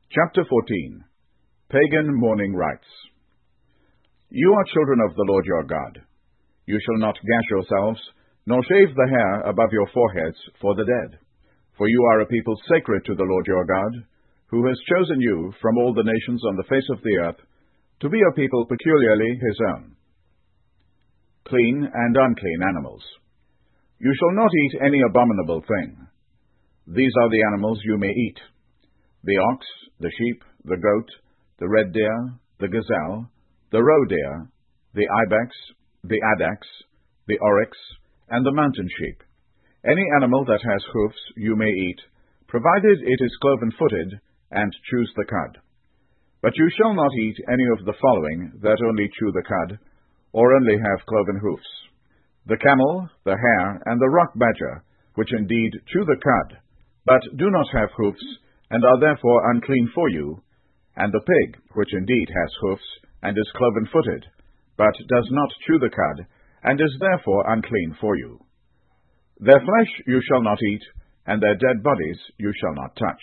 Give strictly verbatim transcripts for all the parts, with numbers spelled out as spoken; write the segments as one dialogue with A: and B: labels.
A: Chapter fourteen. Pagan Mourning Rites. You are children of the Lord your God. You shall not gash yourselves, nor shave the hair above your foreheads for the dead. For you are a people sacred to the Lord your God, who has chosen you from all the nations on the face of the earth, to be a people peculiarly his own. Clean and unclean animals. You shall not eat any abominable thing. These are the animals you may eat: the ox, the sheep, the goat, the red deer, the gazelle, the roe deer, the ibex, the addax, the oryx, and the mountain sheep. Any animal that has hoofs you may eat, provided it is cloven-footed, and chews the cud. But you shall not eat any of the following that only chew the cud, or only have cloven hoofs: the camel, the hare, and the rock badger, which indeed chew the cud, but do not have hoofs, and are therefore unclean for you, and the pig, which indeed has hoofs, and is cloven-footed, but does not chew the cud, and is therefore unclean for you. Their flesh you shall not eat, and their dead bodies you shall not touch.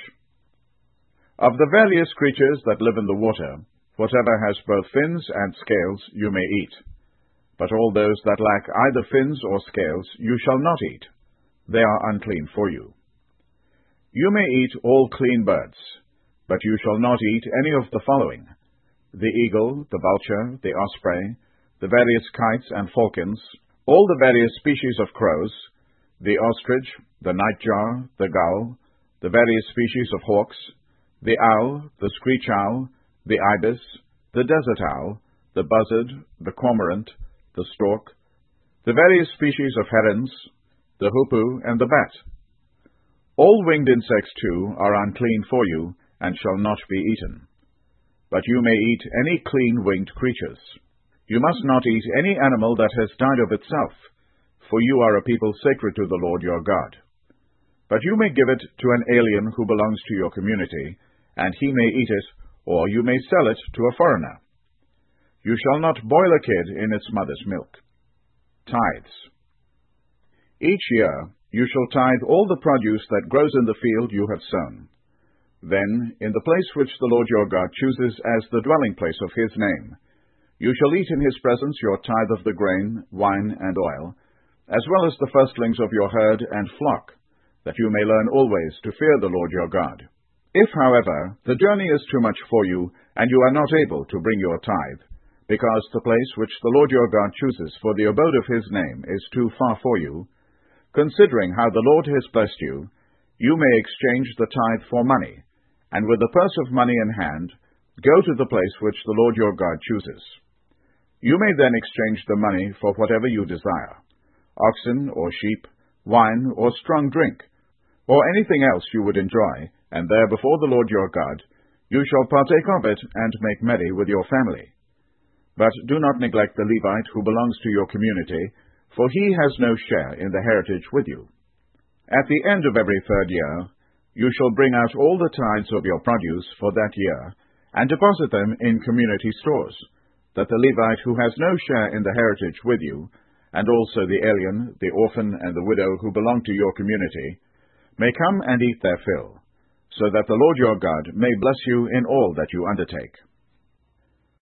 A: Of the various creatures that live in the water, whatever has both fins and scales you may eat. But all those that lack either fins or scales you shall not eat. They are unclean for you. You may eat all clean birds, but you shall not eat any of the following: the eagle, the vulture, the osprey, the various kites and falcons, all the various species of crows, the ostrich, the nightjar, the gull, the various species of hawks, the owl, the screech owl, the ibis, the desert owl, the buzzard, the cormorant, the stork, the various species of herons, the hoopoe, and the bat. All winged insects, too, are unclean for you, and shall not be eaten. But you may eat any clean winged creatures. You must not eat any animal that has died of itself, for you are a people sacred to the Lord your God. But you may give it to an alien who belongs to your community, and he may eat it, or you may sell it to a foreigner. You shall not boil a kid in its mother's milk. Tithes. Each year you shall tithe all the produce that grows in the field you have sown. Then, in the place which the Lord your God chooses as the dwelling place of his name, you shall eat in his presence your tithe of the grain, wine, and oil, as well as the firstlings of your herd and flock, that you may learn always to fear the Lord your God. If, however, the journey is too much for you, and you are not able to bring your tithe, because the place which the Lord your God chooses for the abode of his name is too far for you, considering how the Lord has blessed you, you may exchange the tithe for money, and with the purse of money in hand, go to the place which the Lord your God chooses. You may then exchange the money for whatever you desire: oxen or sheep, wine or strong drink, or anything else you would enjoy, and there before the Lord your God you shall partake of it and make merry with your family. But do not neglect the Levite who belongs to your community, for he has no share in the heritage with you. At the end of every third year you shall bring out all the tithes of your produce for that year, and deposit them in community stores, that the Levite who has no share in the heritage with you, and also the alien, the orphan, and the widow who belong to your community, may come and eat their fill, so that the Lord your God may bless you in all that you undertake.